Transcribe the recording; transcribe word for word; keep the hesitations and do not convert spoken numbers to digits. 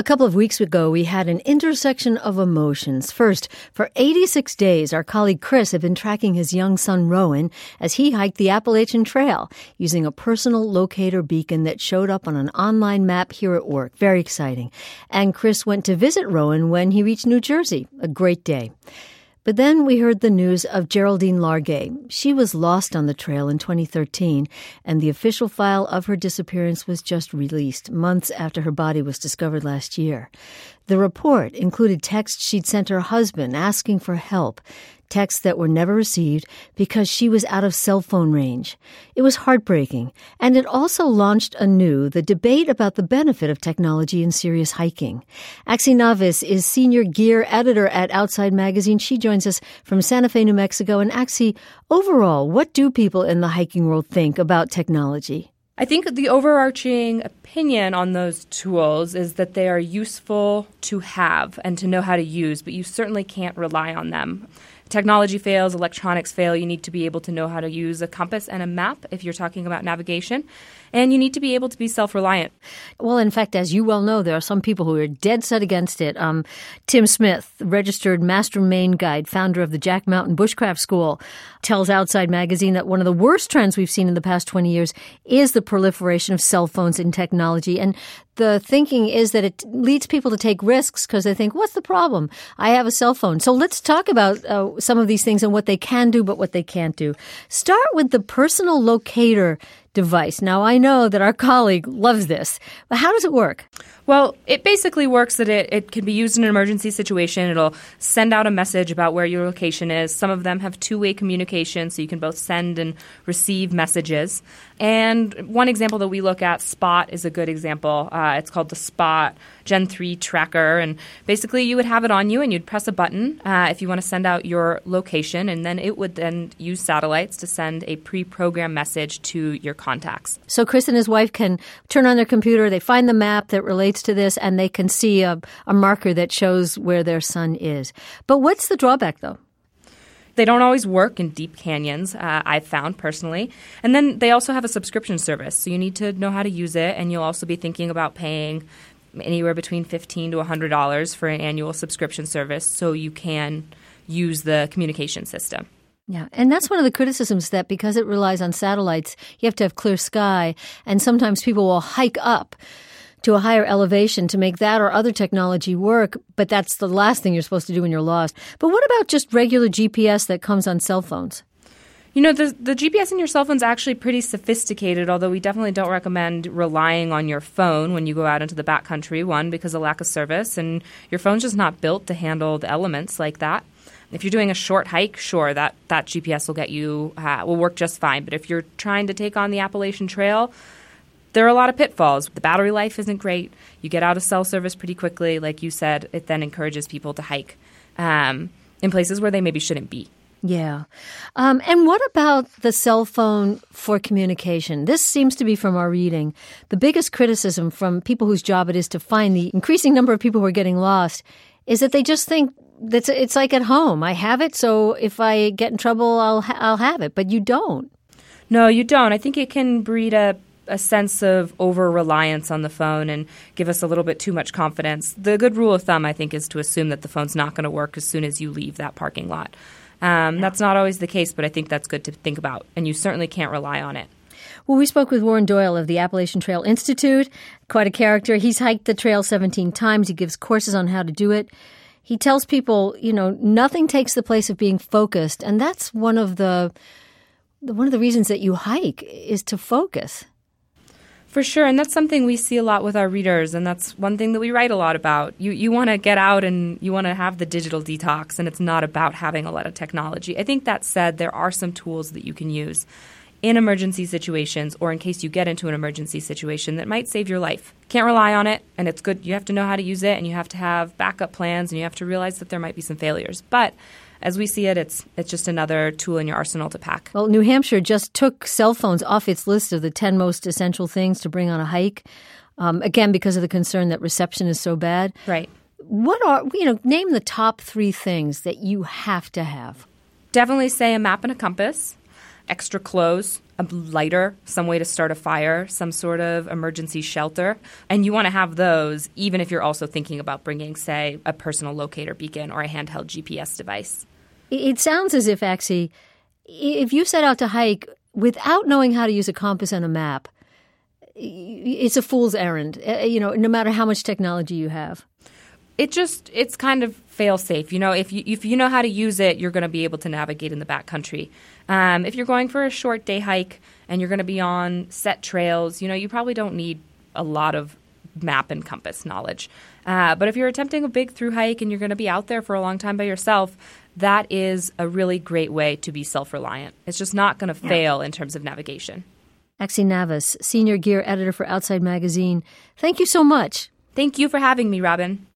A couple of weeks ago, we had an intersection of emotions. First, for eighty-six days, our colleague Chris had been tracking his young son Rowan as he hiked the Appalachian Trail using a personal locator beacon that showed up on an online map here at work. Very exciting. And Chris went to visit Rowan when he reached New Jersey. A great day. But then we heard the news of Geraldine Largay. She was lost on the trail in twenty thirteen, and the official file of her disappearance was just released months after her body was discovered last year. The report included texts she'd sent her husband asking for help, texts that were never received because she was out of cell phone range. It was heartbreaking, and it also launched anew the debate about the benefit of technology in serious hiking. Axie Navis is senior gear editor at Outside Magazine. She joins us from Santa Fe, New Mexico. And Axie, overall, what do people in the hiking world think about technology? I think the overarching opinion on those tools is that they are useful to have and to know how to use, but you certainly can't rely on them. Technology fails, electronics fail. You need to be able to know how to use a compass and a map if you're talking about navigation. And you need to be able to be self-reliant. Well, in fact, as you well know, there are some people who are dead set against it. Um, Tim Smith, registered Master Maine Guide, founder of the Jack Mountain Bushcraft School, tells Outside Magazine that one of the worst trends we've seen in the past twenty years is the proliferation of cell phones and technology. And the thinking is that it leads people to take risks because they think, what's the problem? I have a cell phone. So let's talk about uh, some of these things and what they can do, but what they can't do. Start with the personal locator device. Now, I know that our colleague loves this, but how does it work? Well, it basically works that it, it can be used in an emergency situation. It'll send out a message about where your location is. Some of them have two-way communication, so you can both send and receive messages. And one example that we look at, Spot, is a good example. Uh, it's called the Spot Gen three Tracker. And basically, you would have it on you, and you'd press a button uh, if you want to send out your location, and then it would then use satellites to send a pre-programmed message to your contacts. So Chris and his wife can turn on their computer, they find the map that relates to this, and they can see a, a marker that shows where their son is. But what's the drawback, though? They don't always work in deep canyons, uh, I've found personally. And then they also have a subscription service, so you need to know how to use it, and you'll also be thinking about paying anywhere between fifteen dollars to one hundred dollars for an annual subscription service so you can use the communication system. Yeah, and that's one of the criticisms, that because it relies on satellites, you have to have clear sky, and sometimes people will hike up to a higher elevation to make that or other technology work, but that's the last thing you're supposed to do when you're lost. But what about just regular G P S that comes on cell phones? You know, the, the G P S in your cell phone is actually pretty sophisticated, although we definitely don't recommend relying on your phone when you go out into the backcountry, one, because of lack of service, and your phone's just not built to handle the elements like that. If you're doing a short hike, sure, that, that G P S will get you, uh, will work just fine. But if you're trying to take on the Appalachian Trail, there are a lot of pitfalls. The battery life isn't great. You get out of cell service pretty quickly. Like you said, it then encourages people to hike um, in places where they maybe shouldn't be. Yeah. Um, and what about the cell phone for communication? This seems to be, from our reading, the biggest criticism from people whose job it is to find the increasing number of people who are getting lost is that they just think that it's like at home. I have it, so if I get in trouble, I'll ha- I'll have it. But you don't. No, you don't. I think it can breed a a sense of over-reliance on the phone and give us a little bit too much confidence. The good rule of thumb, I think, is to assume that the phone's not going to work as soon as you leave that parking lot. Um, yeah. That's not always the case, but I think that's good to think about, and you certainly can't rely on it. Well, we spoke with Warren Doyle of the Appalachian Trail Institute. Quite a character. He's hiked the trail seventeen times. He gives courses on how to do it. He tells people, you know, nothing takes the place of being focused, and that's one of the one of the reasons that you hike is to focus. For sure, and that's something we see a lot with our readers, and that's one thing that we write a lot about. You you want to get out and you want to have the digital detox, and it's not about having a lot of technology. I think that said, there are some tools that you can use in emergency situations or in case you get into an emergency situation that might save your life. Can't rely on it, and it's good. You have to know how to use it, and you have to have backup plans, and you have to realize that there might be some failures. But as we see it, it's it's just another tool in your arsenal to pack. Well, New Hampshire just took cell phones off its list of the ten most essential things to bring on a hike, um, again, because of the concern that reception is so bad. Right. What are, you know, name the top three things that you have to have. Definitely say a map and a compass, extra clothes, a lighter, some way to start a fire, some sort of emergency shelter. And you want to have those even if you're also thinking about bringing, say, a personal locator beacon or a handheld G P S device. It sounds as if, actually, if you set out to hike without knowing how to use a compass and a map, it's a fool's errand, you know, no matter how much technology you have. It just, it's kind of fail-safe. You know, if you if you know how to use it, you're going to be able to navigate in the backcountry. Um, if you're going for a short day hike and you're going to be on set trails, you know, you probably don't need a lot of map and compass knowledge. Uh, but if you're attempting a big through hike and you're going to be out there for a long time by yourself, that is a really great way to be self-reliant. It's just not going to yeah. fail in terms of navigation. Axie Navas, Senior Gear Editor for Outside Magazine. Thank you so much. Thank you for having me, Robin.